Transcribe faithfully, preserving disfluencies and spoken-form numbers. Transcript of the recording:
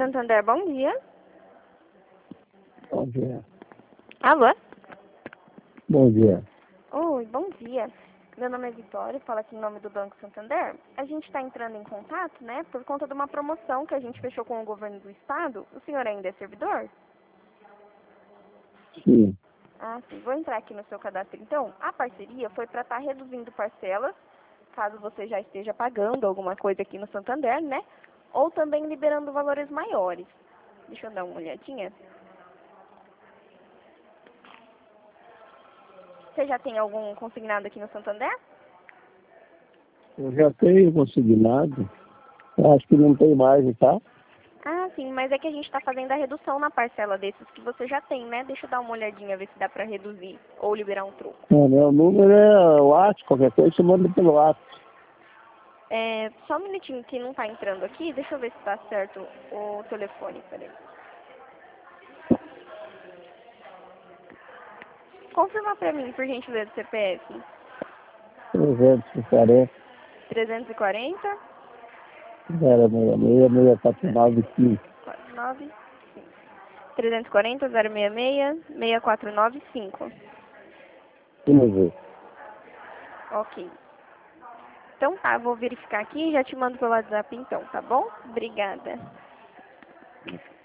Santander, bom dia. Bom dia. Alô? Bom dia. Oi, bom dia. Meu nome é Vitória, falo aqui em nome do Banco Santander. A gente está entrando em contato, né, por conta de uma promoção que a gente fechou com o governo do estado. O senhor ainda é servidor? Sim. Ah, sim. Vou entrar aqui no seu cadastro. Então, a parceria foi para estar reduzindo parcelas, caso você já esteja pagando alguma coisa aqui no Santander, né? Ou também liberando valores maiores. Deixa eu dar uma olhadinha. Você já tem algum consignado aqui no Santander? Eu já tenho consignado. Eu acho que não tem mais, tá? Ah, sim, mas é que a gente está fazendo a redução na parcela desses que você já tem, né? Deixa eu dar uma olhadinha, ver se dá para reduzir ou liberar um troco. O meu número é o WhatsApp, qualquer coisa você manda pelo WhatsApp. É, só um minutinho que não está entrando aqui, deixa eu ver se está certo o telefone, peraí. Confirma para mim, por gentileza, o C P F. trezentos e quarenta, trezentos e quarenta, zero seis seis, seis quatro nove cinco. quatro nove cinco. trezentos e quarenta, zero seis seis, seis quatro nove cinco. Isso. Ok. Então tá, vou verificar aqui e já te mando pelo WhatsApp então, tá bom? Obrigada.